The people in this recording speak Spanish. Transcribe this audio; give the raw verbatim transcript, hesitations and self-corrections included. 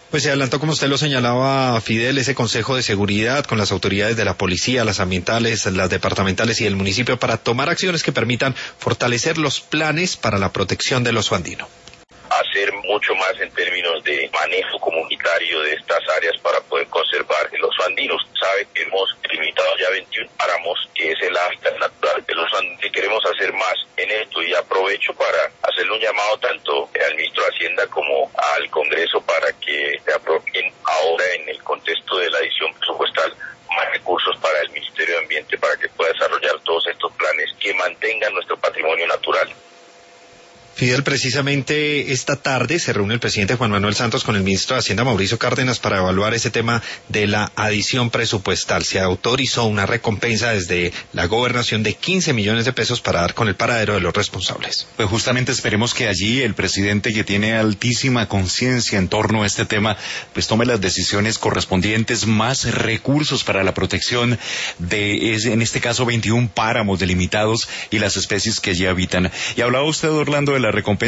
Pues se adelantó, como usted lo señalaba, Fidel, ese Consejo de Seguridad con las autoridades de la policía, las ambientales, las departamentales y el municipio para tomar acciones que permitan fortalecer los planes para la protección del oso andino. Hacer mucho más en términos de manejo comunitario de estas áreas para poder conservar el oso andino. Sabe que hemos limitado ya veintiún páramos, que es el hábitat natural del oso andino, y queremos hacer más en esto, y aprovecho para hacerle un llamado tanto al ministro de Hacienda como al Congreso para que se apropien ahora, en el contexto de la edición presupuestal, más recursos para el Ministerio de Ambiente para que pueda desarrollar todos estos planes que mantengan nuestro patrimonio natural. Fidel, precisamente esta tarde se reúne el presidente Juan Manuel Santos con el ministro de Hacienda Mauricio Cárdenas para evaluar ese tema de la adición presupuestal. Se autorizó una recompensa desde la gobernación de quince millones de pesos para dar con el paradero de los responsables. Pues justamente esperemos que allí el presidente, que tiene altísima conciencia en torno a este tema, pues tome las decisiones correspondientes, más recursos para la protección de, en este caso, veintiún páramos delimitados y las especies que allí habitan. Y hablaba usted, Orlando, de la recompensa